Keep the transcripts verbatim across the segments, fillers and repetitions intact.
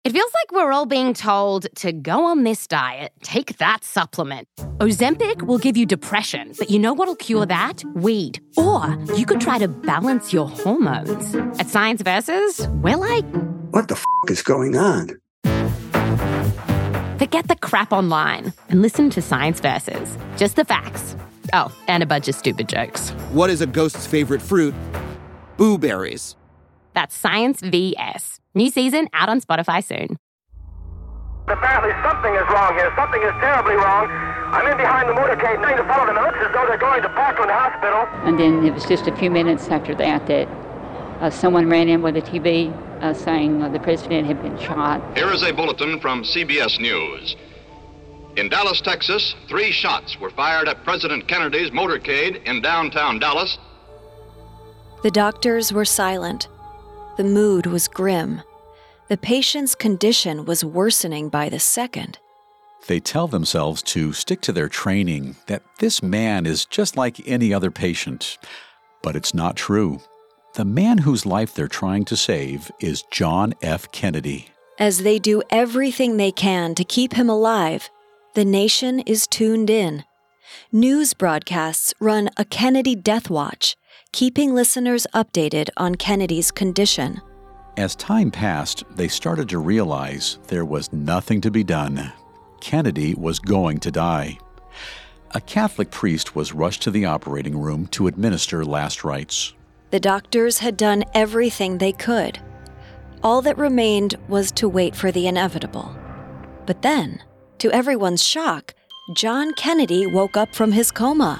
It feels like we're all being told to go on this diet, take that supplement. Ozempic will give you depression, but you know what'll cure that? Weed. Or you could try to balance your hormones. At Science Versus, we're like... What the f*** is going on? Forget the crap online and listen to Science Versus. Just the facts. Oh, and a bunch of stupid jokes. What is a ghost's favorite fruit? Blueberries. That's Science V S. New season out on Spotify soon. Apparently something is wrong here. Something is terribly wrong. I'm in behind the motorcade trying to follow them. It looks as though they're going to Parkland Hospital. And then it was just a few minutes after that that uh, someone ran in with a T V uh, saying uh, the president had been shot. Here is a bulletin from C B S News. In Dallas, Texas, three shots were fired at President Kennedy's motorcade in downtown Dallas. The doctors were silent. The mood was grim. The patient's condition was worsening by the second. They tell themselves to stick to their training, that this man is just like any other patient. But it's not true. The man whose life they're trying to save is John F. Kennedy. As they do everything they can to keep him alive, the nation is tuned in. News broadcasts run a Kennedy Death Watch, keeping listeners updated on Kennedy's condition. As time passed, they started to realize there was nothing to be done. Kennedy was going to die. A Catholic priest was rushed to the operating room to administer last rites. The doctors had done everything they could. All that remained was to wait for the inevitable. But then, to everyone's shock, John Kennedy woke up from his coma.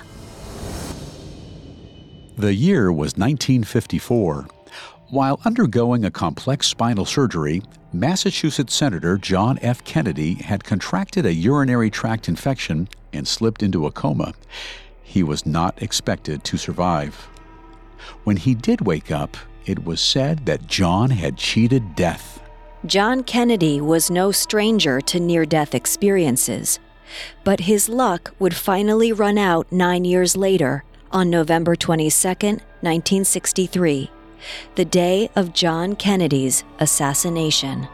The year was nineteen fifty-four. While undergoing a complex spinal surgery, Massachusetts Senator John F. Kennedy had contracted a urinary tract infection and slipped into a coma. He was not expected to survive. When he did wake up, it was said that John had cheated death. John Kennedy was no stranger to near-death experiences, but his luck would finally run out nine years later, on November twenty-second, nineteen sixty-three, the day of John Kennedy's assassination.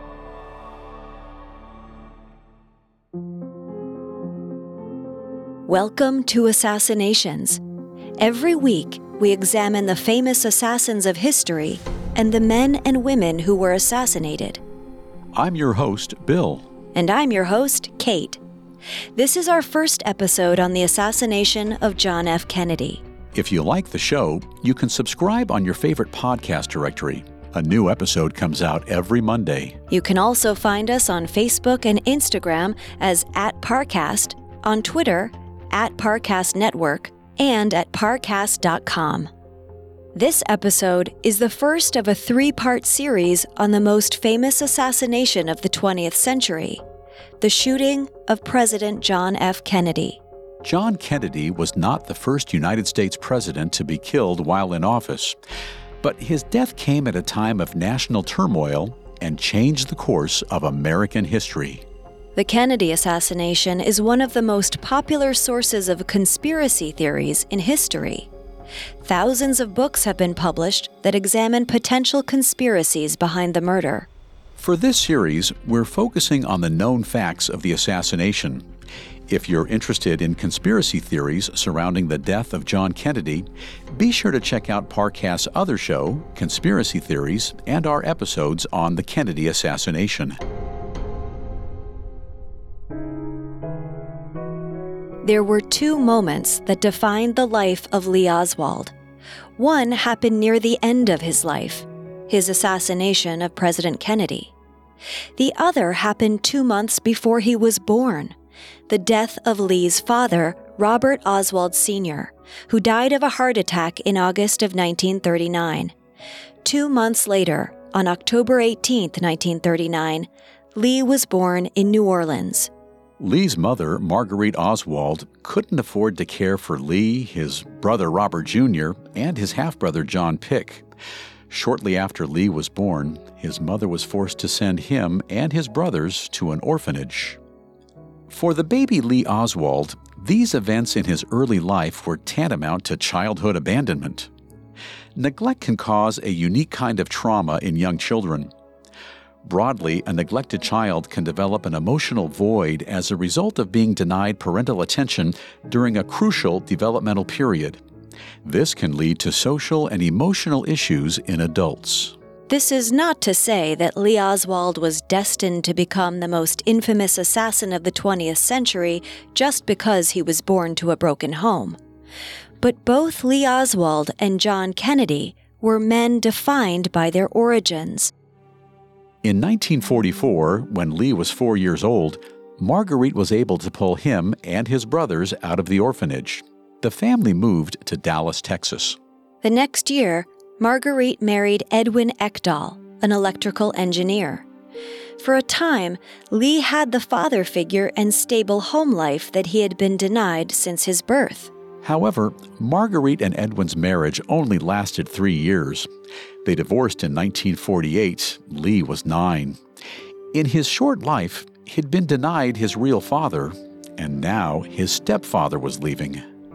Welcome to Assassinations. Every week, we examine the famous assassins of history and the men and women who were assassinated. I'm your host, Bill. And I'm your host, Kate. This is our first episode on the assassination of John F. Kennedy. If you like the show, you can subscribe on your favorite podcast directory. A new episode comes out every Monday. You can also find us on Facebook and Instagram as at Parcast, on Twitter at Parcast Network, and at parcast dot com. This episode is the first of a three-part series on the most famous assassination of the twentieth century, the shooting of President John F. Kennedy. John Kennedy was not the first United States president to be killed while in office, but his death came at a time of national turmoil and changed the course of American history. The Kennedy assassination is one of the most popular sources of conspiracy theories in history. Thousands of books have been published that examine potential conspiracies behind the murder. For this series, we're focusing on the known facts of the assassination. If you're interested in conspiracy theories surrounding the death of John Kennedy, be sure to check out Parcast's other show, Conspiracy Theories, and our episodes on the Kennedy assassination. There were two moments that defined the life of Lee Oswald. One happened near the end of his life, his assassination of President Kennedy. The other happened two months before he was born, the death of Lee's father, Robert Oswald Senior, who died of a heart attack in August of nineteen thirty-nine. Two months later, on October eighteenth, nineteen thirty-nine, Lee was born in New Orleans. Lee's mother, Marguerite Oswald, couldn't afford to care for Lee, his brother Robert Junior, and his half-brother John Pick. Shortly after Lee was born, his mother was forced to send him and his brothers to an orphanage. For the baby Lee Oswald, these events in his early life were tantamount to childhood abandonment. Neglect can cause a unique kind of trauma in young children. Broadly, a neglected child can develop an emotional void as a result of being denied parental attention during a crucial developmental period. This can lead to social and emotional issues in adults. This is not to say that Lee Oswald was destined to become the most infamous assassin of the twentieth century just because he was born to a broken home. But both Lee Oswald and John Kennedy were men defined by their origins. In nineteen forty-four, when Lee was four years old, Marguerite was able to pull him and his brothers out of the orphanage. The family moved to Dallas, Texas. The next year, Marguerite married Edwin Ekdahl, an electrical engineer. For a time, Lee had the father figure and stable home life that he had been denied since his birth. However, Marguerite and Edwin's marriage only lasted three years. They divorced in nineteen forty-eight. Lee was nine. In his short life, he'd been denied his real father, and now his stepfather was leaving.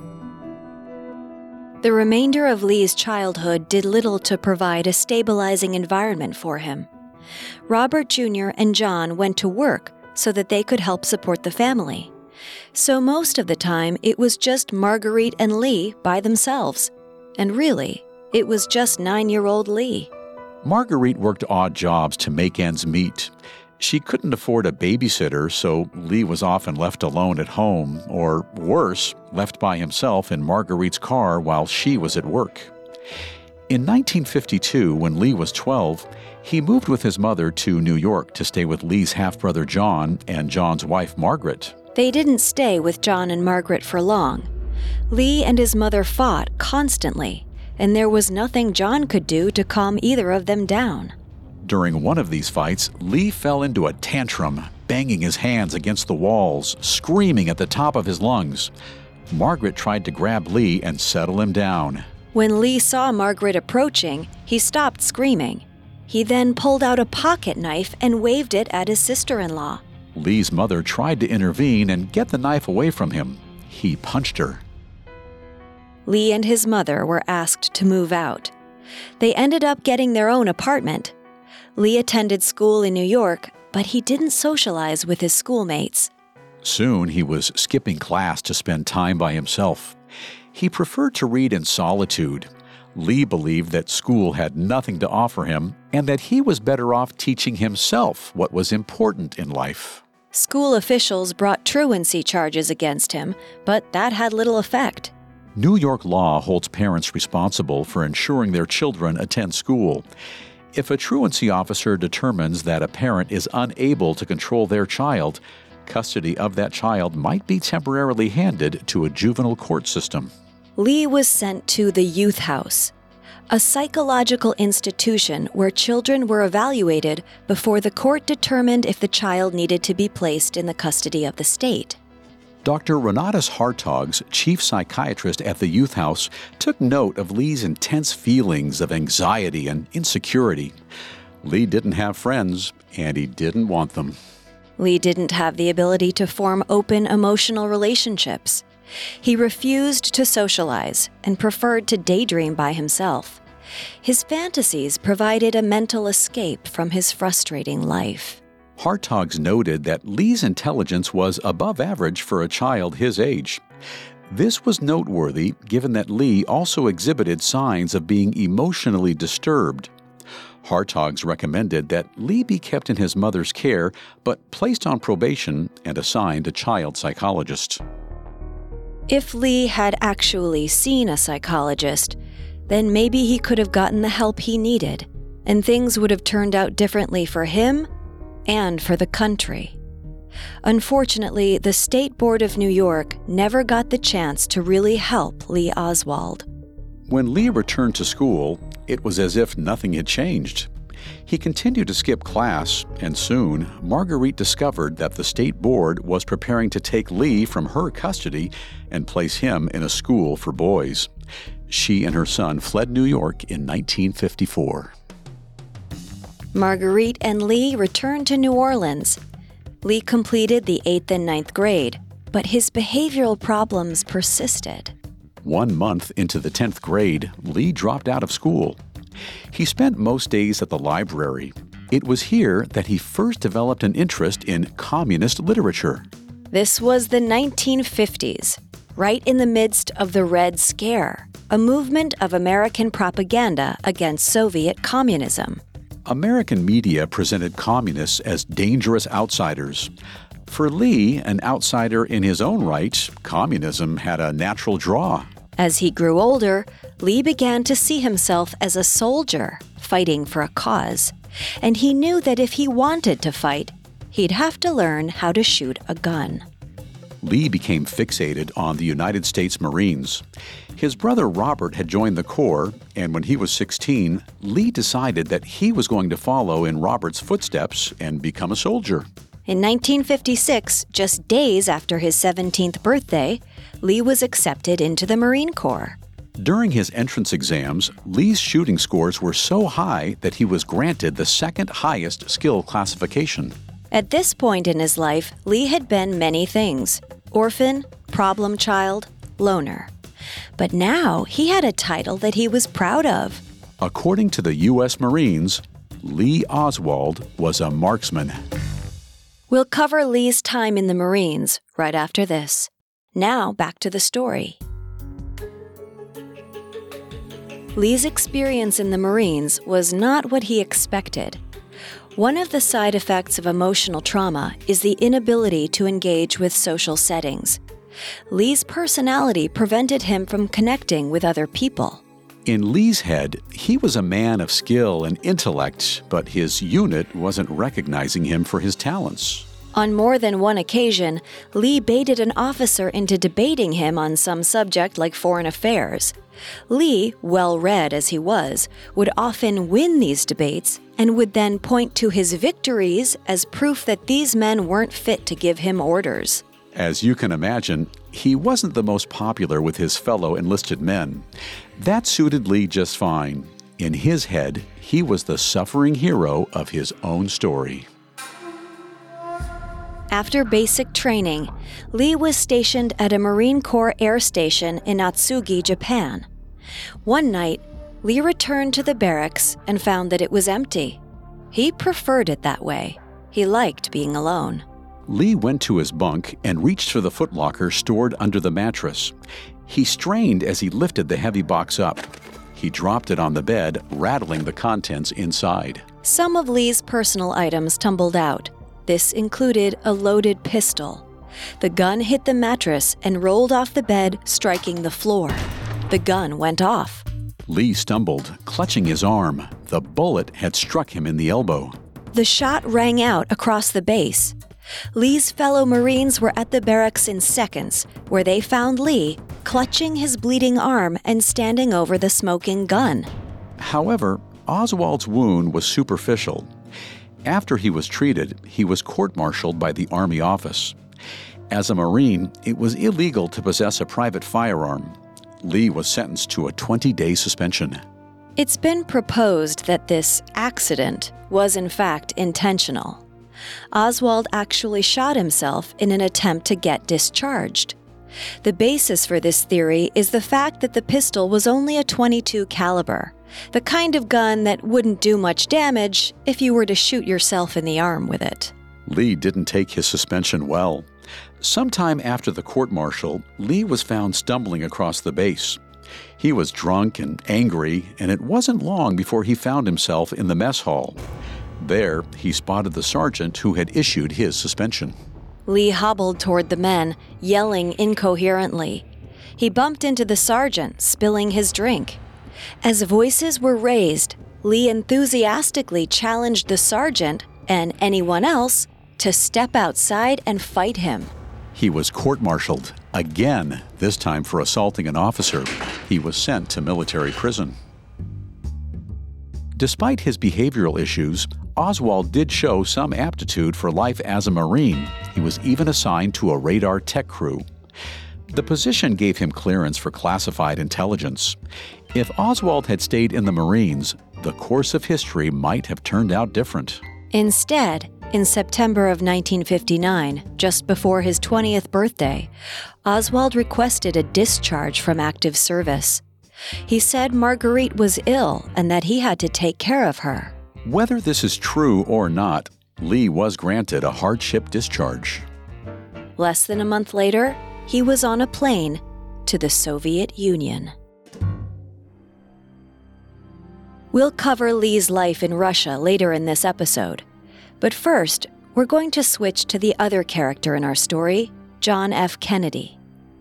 The remainder of Lee's childhood did little to provide a stabilizing environment for him. Robert Junior and John went to work so that they could help support the family. So most of the time, it was just Marguerite and Lee by themselves. And really, it was just nine-year-old Lee. Marguerite worked odd jobs to make ends meet. She couldn't afford a babysitter, so Lee was often left alone at home, or worse, left by himself in Marguerite's car while she was at work. In nineteen fifty-two, when Lee was twelve, he moved with his mother to New York to stay with Lee's half-brother John and John's wife Margaret. They didn't stay with John and Margaret for long. Lee and his mother fought constantly, and there was nothing John could do to calm either of them down. During one of these fights, Lee fell into a tantrum, banging his hands against the walls, screaming at the top of his lungs. Margaret tried to grab Lee and settle him down. When Lee saw Margaret approaching, he stopped screaming. He then pulled out a pocket knife and waved it at his sister-in-law. Lee's mother tried to intervene and get the knife away from him. He punched her. Lee and his mother were asked to move out. They ended up getting their own apartment. Lee attended school in New York, but he didn't socialize with his schoolmates. Soon he was skipping class to spend time by himself. He preferred to read in solitude. Lee believed that school had nothing to offer him and that he was better off teaching himself what was important in life. School officials brought truancy charges against him, but that had little effect. New York law holds parents responsible for ensuring their children attend school. If a truancy officer determines that a parent is unable to control their child, custody of that child might be temporarily handed to a juvenile court system. Lee was sent to the Youth House, a psychological institution where children were evaluated before the court determined if the child needed to be placed in the custody of the state. Doctor Renatus Hartogs, chief psychiatrist at the Youth House, took note of Lee's intense feelings of anxiety and insecurity. Lee didn't have friends, and he didn't want them. Lee didn't have the ability to form open emotional relationships. He refused to socialize and preferred to daydream by himself. His fantasies provided a mental escape from his frustrating life. Hartogs noted that Lee's intelligence was above average for a child his age. This was noteworthy given that Lee also exhibited signs of being emotionally disturbed. Hartogs recommended that Lee be kept in his mother's care, but placed on probation and assigned a child psychologist. If Lee had actually seen a psychologist, then maybe he could have gotten the help he needed, and things would have turned out differently for him and for the country. Unfortunately, the State Board of New York never got the chance to really help Lee Oswald. When Lee returned to school, it was as if nothing had changed. He continued to skip class, and soon, Marguerite discovered that the State Board was preparing to take Lee from her custody and place him in a school for boys. She and her son fled New York in nineteen fifty-four. Marguerite and Lee returned to New Orleans. Lee completed the eighth and ninth grade, but his behavioral problems persisted. One month into the tenth grade, Lee dropped out of school. He spent most days at the library. It was here that he first developed an interest in communist literature. This was the nineteen fifties, right in the midst of the Red Scare, a movement of American propaganda against Soviet communism. American media presented communists as dangerous outsiders. For Lee, an outsider in his own right, communism had a natural draw. As he grew older, Lee began to see himself as a soldier fighting for a cause, and he knew that if he wanted to fight, he'd have to learn how to shoot a gun. Lee became fixated on the United States Marines. His brother Robert had joined the Corps, and when he was sixteen, Lee decided that he was going to follow in Robert's footsteps and become a soldier. In nineteen fifty-six, just days after his seventeenth birthday, Lee was accepted into the Marine Corps. During his entrance exams, Lee's shooting scores were so high that he was granted the second highest skill classification. At this point in his life, Lee had been many things: orphan, problem child, loner. But now he had a title that he was proud of. According to the U S Marines, Lee Oswald was a marksman. We'll cover Lee's time in the Marines right after this. Now back to the story. Lee's experience in the Marines was not what he expected. One of the side effects of emotional trauma is the inability to engage with social settings. Lee's personality prevented him from connecting with other people. In Lee's head, he was a man of skill and intellect, but his unit wasn't recognizing him for his talents. On more than one occasion, Lee baited an officer into debating him on some subject like foreign affairs. Lee, well-read as he was, would often win these debates and would then point to his victories as proof that these men weren't fit to give him orders. As you can imagine, he wasn't the most popular with his fellow enlisted men. That suited Lee just fine. In his head, he was the suffering hero of his own story. After basic training, Lee was stationed at a Marine Corps air station in Atsugi, Japan. One night, Lee returned to the barracks and found that it was empty. He preferred it that way. He liked being alone. Lee went to his bunk and reached for the footlocker stored under the mattress. He strained as he lifted the heavy box up. He dropped it on the bed, rattling the contents inside. Some of Lee's personal items tumbled out. This included a loaded pistol. The gun hit the mattress and rolled off the bed, striking the floor. The gun went off. Lee stumbled, clutching his arm. The bullet had struck him in the elbow. The shot rang out across the base. Lee's fellow Marines were at the barracks in seconds, where they found Lee clutching his bleeding arm and standing over the smoking gun. However, Oswald's wound was superficial. After he was treated, he was court-martialed by the Army office. As a Marine, it was illegal to possess a private firearm. Lee was sentenced to a twenty-day suspension. It's been proposed that this accident was in fact intentional. Oswald actually shot himself in an attempt to get discharged. The basis for this theory is the fact that the pistol was only a twenty-two caliber, the kind of gun that wouldn't do much damage if you were to shoot yourself in the arm with it. Lee didn't take his suspension well. Sometime after the court-martial, Lee was found stumbling across the base. He was drunk and angry, and it wasn't long before he found himself in the mess hall. There, he spotted the sergeant who had issued his suspension. Lee hobbled toward the men, yelling incoherently. He bumped into the sergeant, spilling his drink. As voices were raised, Lee enthusiastically challenged the sergeant and anyone else to step outside and fight him. He was court-martialed, again, this time for assaulting an officer. He was sent to military prison. Despite his behavioral issues, Oswald did show some aptitude for life as a Marine. He was even assigned to a radar tech crew. The position gave him clearance for classified intelligence. If Oswald had stayed in the Marines, the course of history might have turned out different. Instead, in September of nineteen fifty-nine, just before his twentieth birthday, Oswald requested a discharge from active service. He said Marguerite was ill and that he had to take care of her. Whether this is true or not, Lee was granted a hardship discharge. Less than a month later, he was on a plane to the Soviet Union. We'll cover Lee's life in Russia later in this episode. But first, we're going to switch to the other character in our story, John F. Kennedy.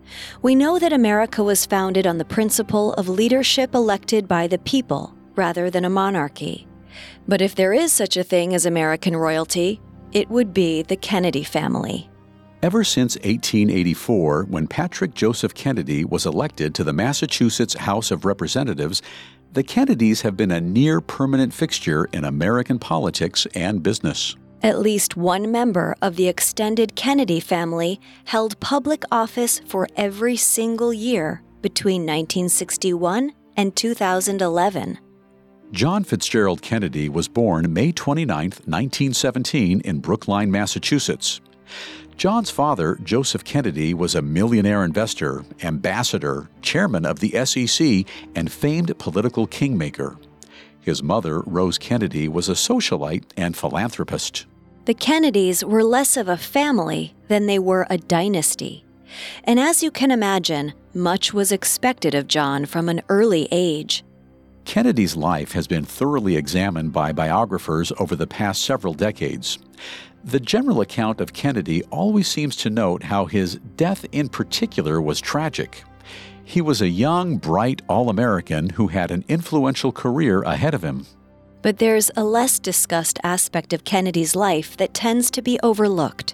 We know that America was founded on the principle of leadership elected by the people rather than a monarchy. But if there is such a thing as American royalty, it would be the Kennedy family. Ever since eighteen eighty-four, when Patrick Joseph Kennedy was elected to the Massachusetts House of Representatives, the Kennedys have been a near-permanent fixture in American politics and business. At least one member of the extended Kennedy family held public office for every single year between nineteen sixty-one and two thousand eleven. John Fitzgerald Kennedy was born May twenty-ninth, nineteen seventeen in Brookline, Massachusetts. John's father, Joseph Kennedy, was a millionaire investor, ambassador, chairman of the S E C, and famed political kingmaker. His mother, Rose Kennedy, was a socialite and philanthropist. The Kennedys were less of a family than they were a dynasty. And as you can imagine, much was expected of John from an early age. Kennedy's life has been thoroughly examined by biographers over the past several decades. The general account of Kennedy always seems to note how his death in particular was tragic. He was a young, bright All-American who had an influential career ahead of him. But there's a less discussed aspect of Kennedy's life that tends to be overlooked.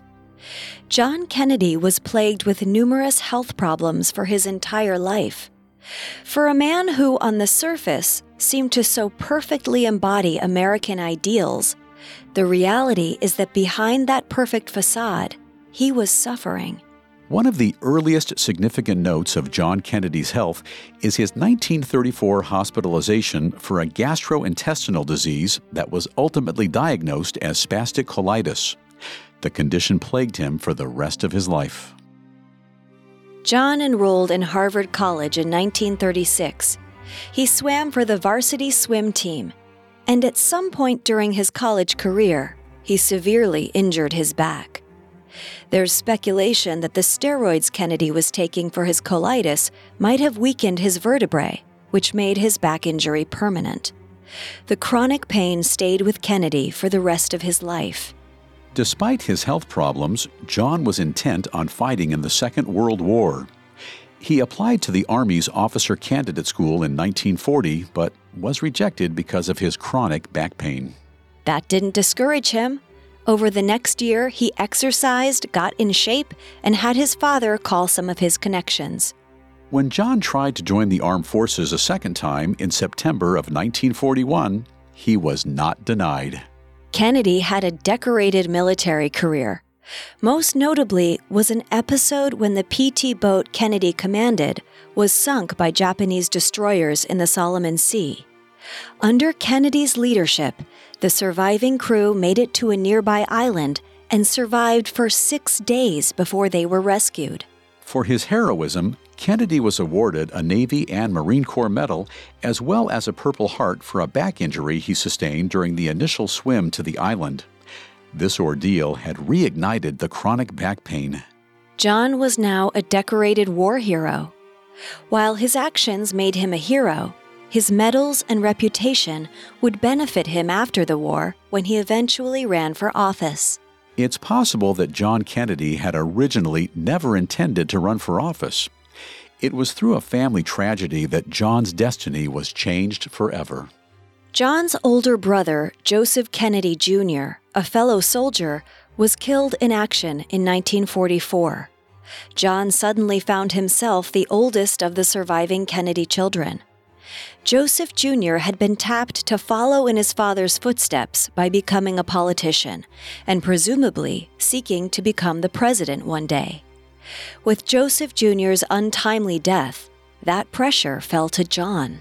John Kennedy was plagued with numerous health problems for his entire life. For a man who, on the surface, seemed to so perfectly embody American ideals, the reality is that behind that perfect facade, he was suffering. One of the earliest significant notes of John Kennedy's health is his nineteen thirty-four hospitalization for a gastrointestinal disease that was ultimately diagnosed as spastic colitis. The condition plagued him for the rest of his life. John enrolled in Harvard College in nineteen thirty-six. He swam for the varsity swim team, and at some point during his college career, he severely injured his back. There's speculation that the steroids Kennedy was taking for his colitis might have weakened his vertebrae, which made his back injury permanent. The chronic pain stayed with Kennedy for the rest of his life. Despite his health problems, John was intent on fighting in the Second World War. He applied to the Army's Officer Candidate School in nineteen forty, but was rejected because of his chronic back pain. That didn't discourage him. Over the next year, he exercised, got in shape, and had his father call some of his connections. When John tried to join the armed forces a second time in September of nineteen forty-one, he was not denied. Kennedy had a decorated military career. Most notably was an episode when the P T boat Kennedy commanded was sunk by Japanese destroyers in the Solomon Sea. Under Kennedy's leadership, the surviving crew made it to a nearby island and survived for six days before they were rescued. For his heroism, Kennedy was awarded a Navy and Marine Corps medal as well as a Purple Heart for a back injury he sustained during the initial swim to the island. This ordeal had reignited the chronic back pain. John was now a decorated war hero. While his actions made him a hero, his medals and reputation would benefit him after the war when he eventually ran for office. It's possible that John Kennedy had originally never intended to run for office. It was through a family tragedy that John's destiny was changed forever. John's older brother, Joseph Kennedy Junior, a fellow soldier, was killed in action in nineteen forty-four. John suddenly found himself the oldest of the surviving Kennedy children. Joseph Junior had been tapped to follow in his father's footsteps by becoming a politician, and presumably seeking to become the president one day. With Joseph Junior's untimely death, that pressure fell to John.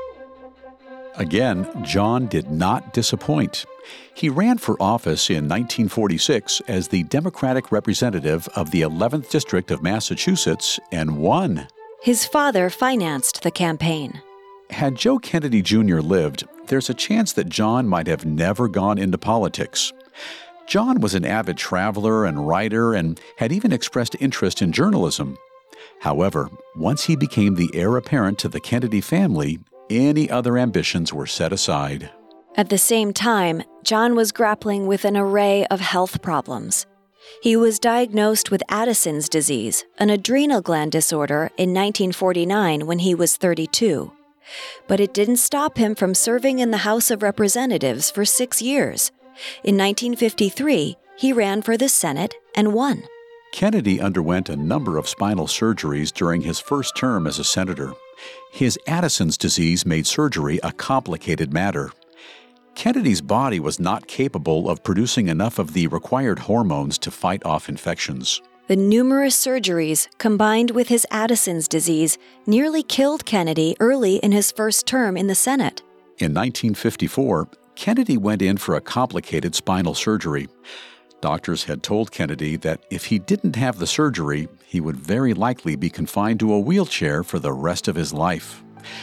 Again, John did not disappoint. He ran for office in nineteen forty-six as the Democratic representative of the eleventh District of Massachusetts and won. His father financed the campaign. Had Joe Kennedy Junior lived, there's a chance that John might have never gone into politics. John was an avid traveler and writer and had even expressed interest in journalism. However, once he became the heir apparent to the Kennedy family, any other ambitions were set aside. At the same time, John was grappling with an array of health problems. He was diagnosed with Addison's disease, an adrenal gland disorder, in nineteen forty-nine when he was thirty-two. But it didn't stop him from serving in the House of Representatives for six years. In nineteen fifty-three, he ran for the Senate and won. Kennedy underwent a number of spinal surgeries during his first term as a senator. His Addison's disease made surgery a complicated matter. Kennedy's body was not capable of producing enough of the required hormones to fight off infections. The numerous surgeries, combined with his Addison's disease, nearly killed Kennedy early in his first term in the Senate. In nineteen fifty-four, Kennedy went in for a complicated spinal surgery. Doctors had told Kennedy that if he didn't have the surgery, he would very likely be confined to a wheelchair for the rest of his life.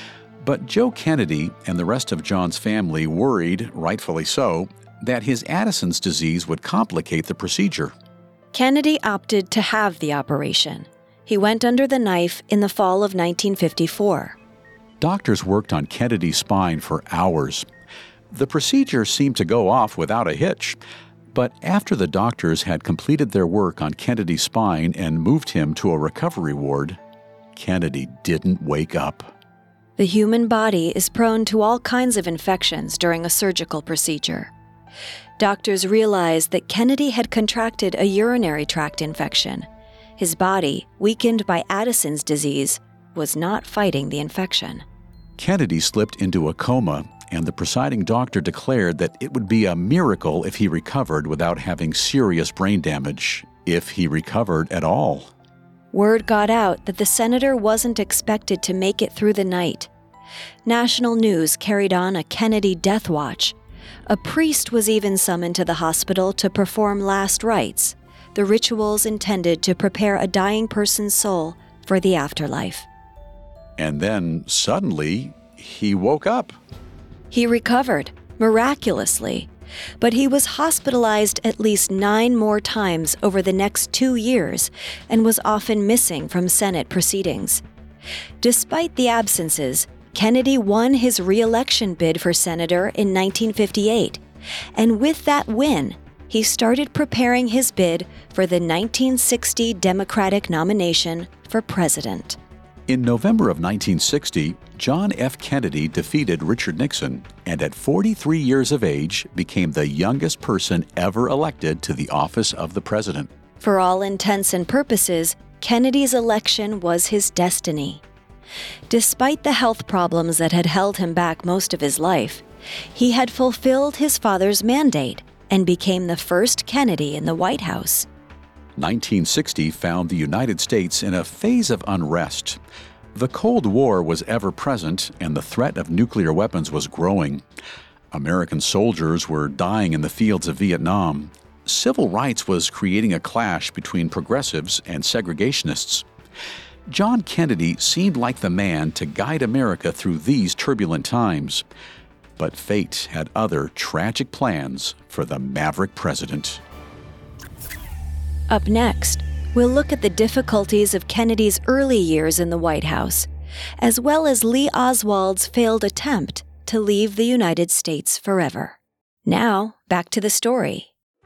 But Joe Kennedy and the rest of John's family worried, rightfully so, that his Addison's disease would complicate the procedure. Kennedy opted to have the operation. He went under the knife in the fall of nineteen fifty-four. Doctors worked on Kennedy's spine for hours. The procedure seemed to go off without a hitch. But after the doctors had completed their work on Kennedy's spine and moved him to a recovery ward, Kennedy didn't wake up. The human body is prone to all kinds of infections during a surgical procedure. Doctors realized that Kennedy had contracted a urinary tract infection. His body, weakened by Addison's disease, was not fighting the infection. Kennedy slipped into a coma, and the presiding doctor declared that it would be a miracle if he recovered without having serious brain damage, if he recovered at all. Word got out that the senator wasn't expected to make it through the night. National news carried on a Kennedy death watch. A priest was even summoned to the hospital to perform last rites, the rituals intended to prepare a dying person's soul for the afterlife. And then, suddenly, he woke up. He recovered, miraculously, but he was hospitalized at least nine more times over the next two years and was often missing from Senate proceedings. Despite the absences, Kennedy won his re-election bid for senator in nineteen fifty-eight, and with that win, he started preparing his bid for the nineteen sixty Democratic nomination for president. In November of nineteen sixty, John F. Kennedy defeated Richard Nixon and at forty-three years of age became the youngest person ever elected to the office of the president. For all intents and purposes, Kennedy's election was his destiny. Despite the health problems that had held him back most of his life, he had fulfilled his father's mandate and became the first Kennedy in the White House. nineteen sixty found the United States in a phase of unrest. The Cold War was ever present, and the threat of nuclear weapons was growing. American soldiers were dying in the fields of Vietnam. Civil rights was creating a clash between progressives and segregationists. John Kennedy seemed like the man to guide America through these turbulent times. But fate had other tragic plans for the maverick president. Up next, we'll look at the difficulties of Kennedy's early years in the White House, as well as Lee Oswald's failed attempt to leave the United States forever. Now, back to the story.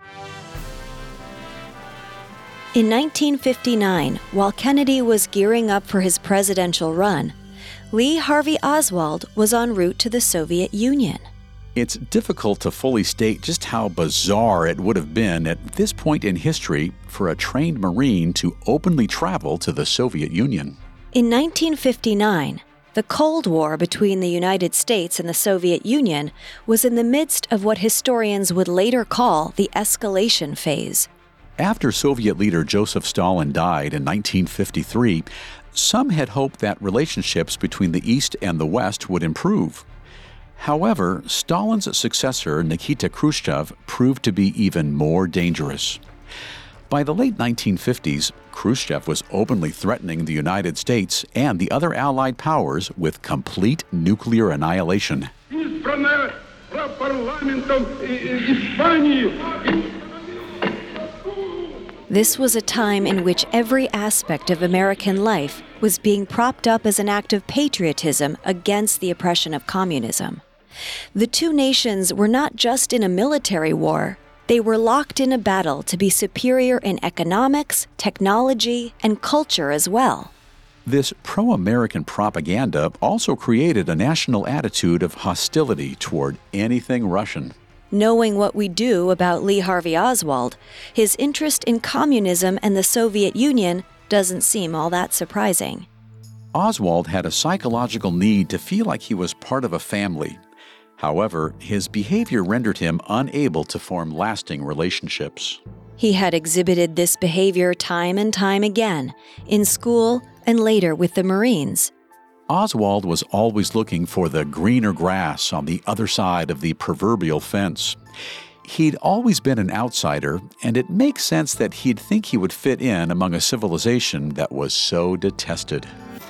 In nineteen fifty-nine, while Kennedy was gearing up for his presidential run, Lee Harvey Oswald was en route to the Soviet Union. It's difficult to fully state just how bizarre it would have been at this point in history for a trained Marine to openly travel to the Soviet Union. In nineteen fifty-nine, the Cold War between the United States and the Soviet Union was in the midst of what historians would later call the escalation phase. After Soviet leader Joseph Stalin died in nineteen fifty-three, some had hoped that relationships between the East and the West would improve. However, Stalin's successor, Nikita Khrushchev, proved to be even more dangerous. By the late nineteen fifties, Khrushchev was openly threatening the United States and the other Allied powers with complete nuclear annihilation. From the This was a time in which every aspect of American life was being propped up as an act of patriotism against the oppression of communism. The two nations were not just in a military war, they were locked in a battle to be superior in economics, technology, and culture as well. This pro-American propaganda also created a national attitude of hostility toward anything Russian. Knowing what we do about Lee Harvey Oswald, his interest in communism and the Soviet Union doesn't seem all that surprising. Oswald had a psychological need to feel like he was part of a family. However, his behavior rendered him unable to form lasting relationships. He had exhibited this behavior time and time again, in school and later with the Marines. Oswald was always looking for the greener grass on the other side of the proverbial fence. He'd always been an outsider, and it makes sense that he'd think he would fit in among a civilization that was so detested.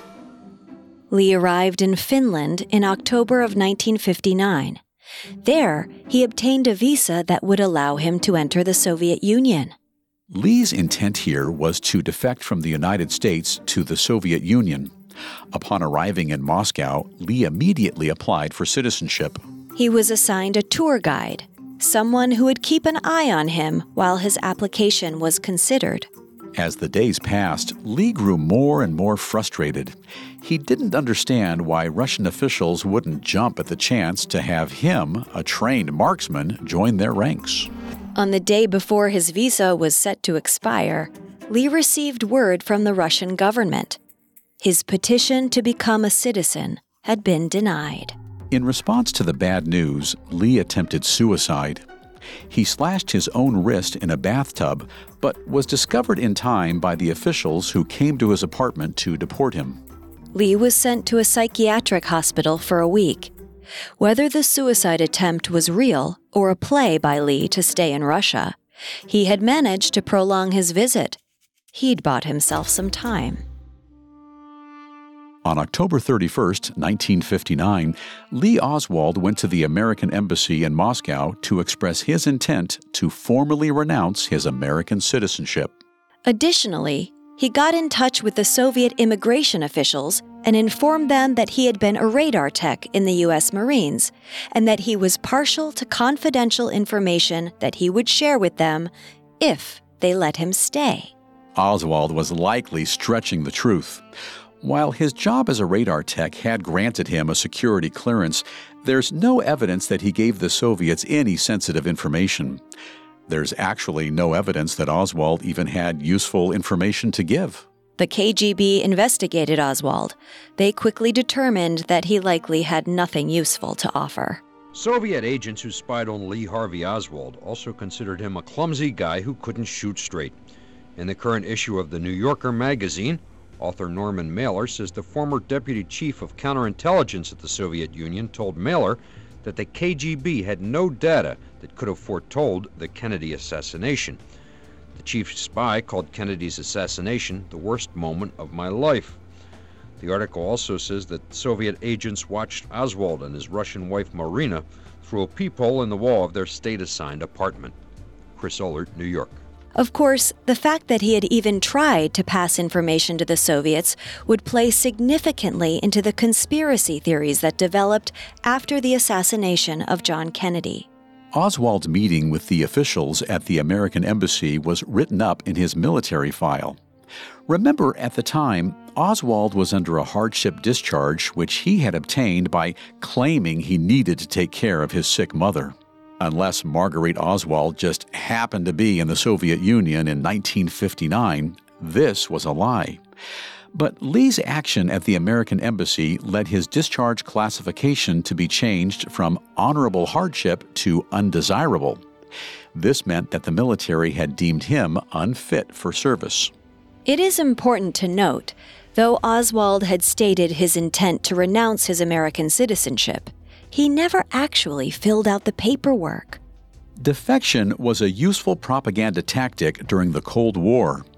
Lee arrived in Finland in October of nineteen fifty-nine. There, he obtained a visa that would allow him to enter the Soviet Union. Lee's intent here was to defect from the United States to the Soviet Union. Upon arriving in Moscow, Lee immediately applied for citizenship. He was assigned a tour guide, someone who would keep an eye on him while his application was considered. As the days passed, Lee grew more and more frustrated. He didn't understand why Russian officials wouldn't jump at the chance to have him, a trained marksman, join their ranks. On the day before his visa was set to expire, Lee received word from the Russian government. His petition to become a citizen had been denied. In response to the bad news, Lee attempted suicide. He slashed his own wrist in a bathtub, but was discovered in time by the officials who came to his apartment to deport him. Lee was sent to a psychiatric hospital for a week. Whether the suicide attempt was real or a play by Lee to stay in Russia, he had managed to prolong his visit. He'd bought himself some time. On October thirty-first, nineteen fifty-nine, Lee Oswald went to the American Embassy in Moscow to express his intent to formally renounce his American citizenship. Additionally, he got in touch with the Soviet immigration officials and informed them that he had been a radar tech in the U S Marines and that he was partial to confidential information that he would share with them if they let him stay. Oswald was likely stretching the truth. While his job as a radar tech had granted him a security clearance, there's no evidence that he gave the Soviets any sensitive information. There's actually no evidence that Oswald even had useful information to give. The K G B investigated Oswald. They quickly determined that he likely had nothing useful to offer. Soviet agents who spied on Lee Harvey Oswald also considered him a clumsy guy who couldn't shoot straight. In the current issue of the New Yorker magazine, author Norman Mailer says the former deputy chief of counterintelligence at the Soviet Union told Mailer that the K G B had no data that could have foretold the Kennedy assassination. The chief spy called Kennedy's assassination the worst moment of my life. The article also says that Soviet agents watched Oswald and his Russian wife Marina through a peephole in the wall of their state-assigned apartment. Chris Ohlert, New York. Of course, the fact that he had even tried to pass information to the Soviets would play significantly into the conspiracy theories that developed after the assassination of John Kennedy. Oswald's meeting with the officials at the American Embassy was written up in his military file. Remember, at the time, Oswald was under a hardship discharge which he had obtained by claiming he needed to take care of his sick mother. Unless Marguerite Oswald just happened to be in the Soviet Union in nineteen fifty-nine, this was a lie. But Lee's action at the American Embassy led his discharge classification to be changed from honorable hardship to undesirable. This meant that the military had deemed him unfit for service. It is important to note, though Oswald had stated his intent to renounce his American citizenship, he never actually filled out the paperwork. Defection was a useful propaganda tactic during the Cold War.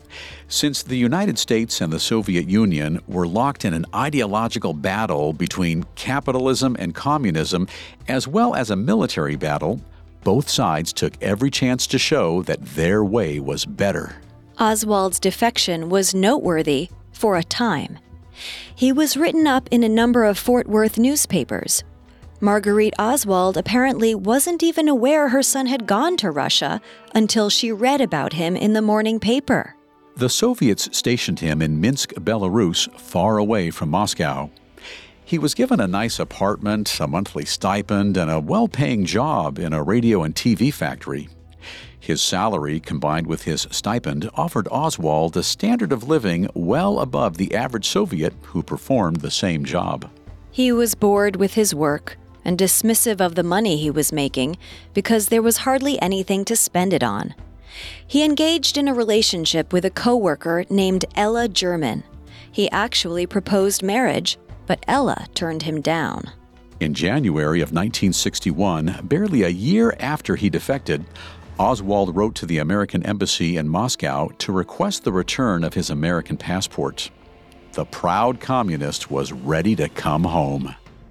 Since the United States and the Soviet Union were locked in an ideological battle between capitalism and communism, as well as a military battle, both sides took every chance to show that their way was better. Oswald's defection was noteworthy for a time. He was written up in a number of Fort Worth newspapers. Marguerite Oswald apparently wasn't even aware her son had gone to Russia until she read about him in the morning paper. The Soviets stationed him in Minsk, Belarus, far away from Moscow. He was given a nice apartment, a monthly stipend, and a well-paying job in a radio and T V factory. His salary, combined with his stipend, offered Oswald a standard of living well above the average Soviet who performed the same job. He was bored with his work and dismissive of the money he was making because there was hardly anything to spend it on. He engaged in a relationship with a coworker named Ella German. He actually proposed marriage, but Ella turned him down. In January of nineteen sixty-one, barely a year after he defected, Oswald wrote to the American embassy in Moscow to request the return of his American passport. The proud communist was ready to come home.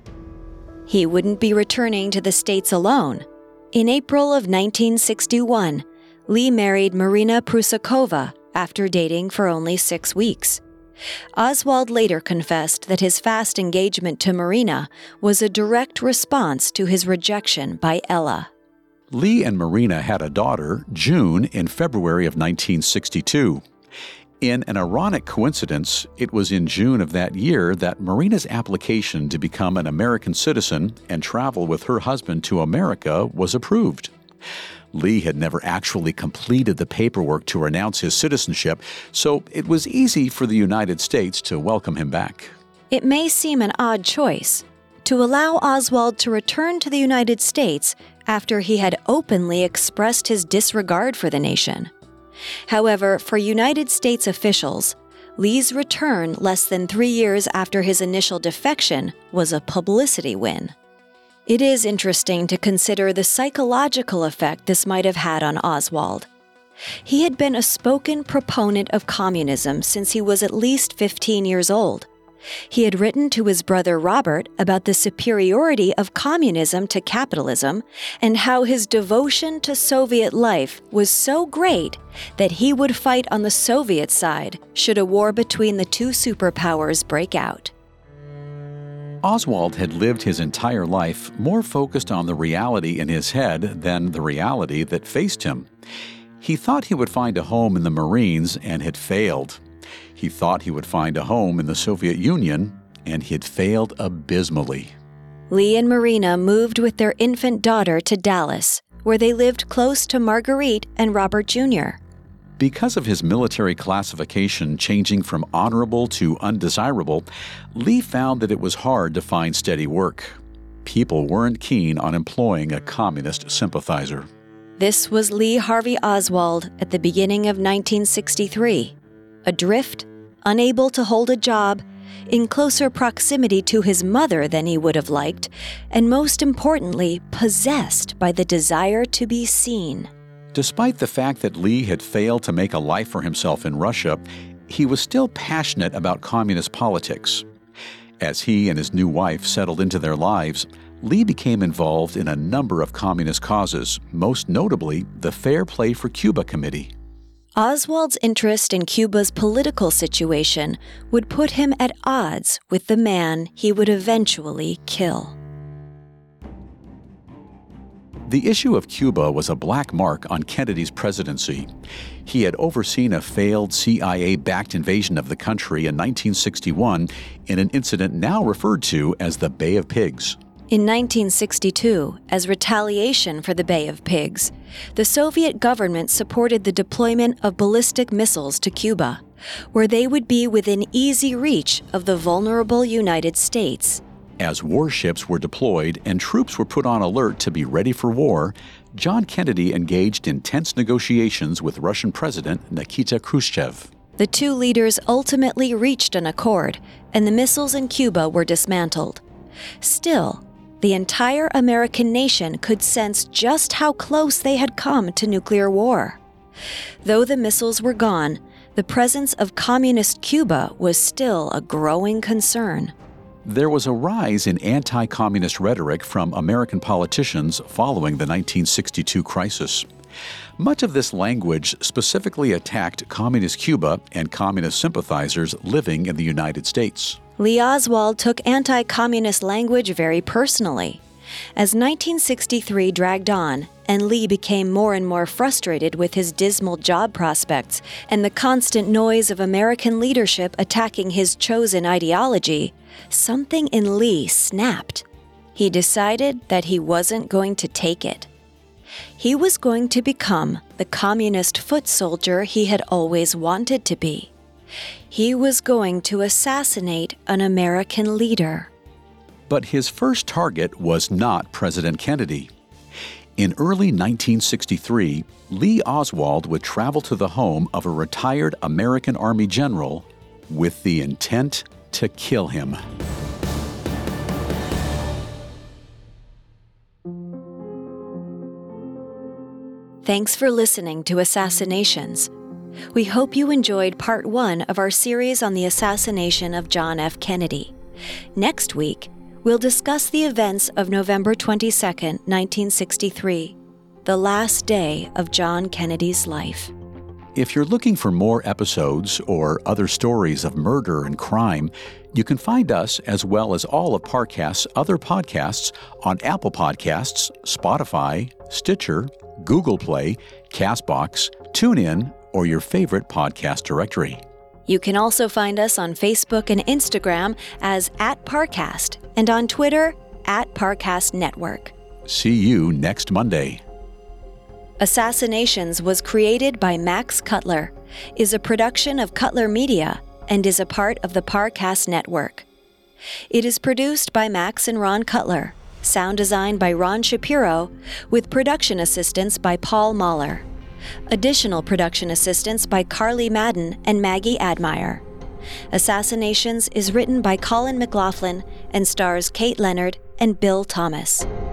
He wouldn't be returning to the States alone. In April of nineteen sixty-one, Lee married Marina Prusakova after dating for only six weeks. Oswald later confessed that his fast engagement to Marina was a direct response to his rejection by Ella. Lee and Marina had a daughter, June, in February of nineteen sixty-two. In an ironic coincidence, it was in June of that year that Marina's application to become an American citizen and travel with her husband to America was approved. Lee had never actually completed the paperwork to renounce his citizenship, so it was easy for the United States to welcome him back. It may seem an odd choice to allow Oswald to return to the United States after he had openly expressed his disregard for the nation. However, for United States officials, Lee's return less than three years after his initial defection was a publicity win. It is interesting to consider the psychological effect this might have had on Oswald. He had been a spoken proponent of communism since he was at least fifteen years old. He had written to his brother Robert about the superiority of communism to capitalism and how his devotion to Soviet life was so great that he would fight on the Soviet side should a war between the two superpowers break out. Oswald had lived his entire life more focused on the reality in his head than the reality that faced him. He thought he would find a home in the Marines and had failed. He thought he would find a home in the Soviet Union, and he had failed abysmally. Lee and Marina moved with their infant daughter to Dallas, where they lived close to Marguerite and Robert Junior Because of his military classification changing from honorable to undesirable, Lee found that it was hard to find steady work. People weren't keen on employing a communist sympathizer. This was Lee Harvey Oswald at the beginning of nineteen sixty-three. Adrift, unable to hold a job, in closer proximity to his mother than he would have liked, and most importantly, possessed by the desire to be seen. Despite the fact that Lee had failed to make a life for himself in Russia, he was still passionate about communist politics. As he and his new wife settled into their lives, Lee became involved in a number of communist causes, most notably the Fair Play for Cuba Committee. Oswald's interest in Cuba's political situation would put him at odds with the man he would eventually kill. The issue of Cuba was a black mark on Kennedy's presidency. He had overseen a failed C I A-backed invasion of the country in nineteen sixty-one in an incident now referred to as the Bay of Pigs. In nineteen sixty-two, as retaliation for the Bay of Pigs, the Soviet government supported the deployment of ballistic missiles to Cuba, where they would be within easy reach of the vulnerable United States. As warships were deployed and troops were put on alert to be ready for war, John Kennedy engaged in tense negotiations with Russian President Nikita Khrushchev. The two leaders ultimately reached an accord, and the missiles in Cuba were dismantled. Still, the entire American nation could sense just how close they had come to nuclear war. Though the missiles were gone, the presence of communist Cuba was still a growing concern. There was a rise in anti-communist rhetoric from American politicians following the nineteen sixty-two crisis. Much of this language specifically attacked communist Cuba and communist sympathizers living in the United States. Lee Oswald took anti-communist language very personally. As nineteen sixty-three dragged on, and Lee became more and more frustrated with his dismal job prospects and the constant noise of American leadership attacking his chosen ideology, something in Lee snapped. He decided that he wasn't going to take it. He was going to become the communist foot soldier he had always wanted to be. He was going to assassinate an American leader. But his first target was not President Kennedy. In early nineteen sixty-three, Lee Oswald would travel to the home of a retired American Army general with the intent to kill him. Thanks for listening to Assassinations. We hope you enjoyed part one of our series on the assassination of John F. Kennedy. Next week, we'll discuss the events of November twenty-second, nineteen sixty-three, the last day of John Kennedy's life. If you're looking for more episodes or other stories of murder and crime, you can find us, as well as all of Parcast's other podcasts, on Apple Podcasts, Spotify, Stitcher, Google Play, CastBox, TuneIn, or your favorite podcast directory. You can also find us on Facebook and Instagram as at Parcast, and on Twitter at Parcast Network. See you next Monday. Assassinations was created by Max Cutler, is a production of Cutler Media, and is a part of the Parcast Network. It is produced by Max and Ron Cutler, sound design by Ron Shapiro, with production assistance by Paul Mahler. Additional production assistance by Carly Madden and Maggie Admire. Assassinations is written by Colin McLaughlin and stars Kate Leonard and Bill Thomas.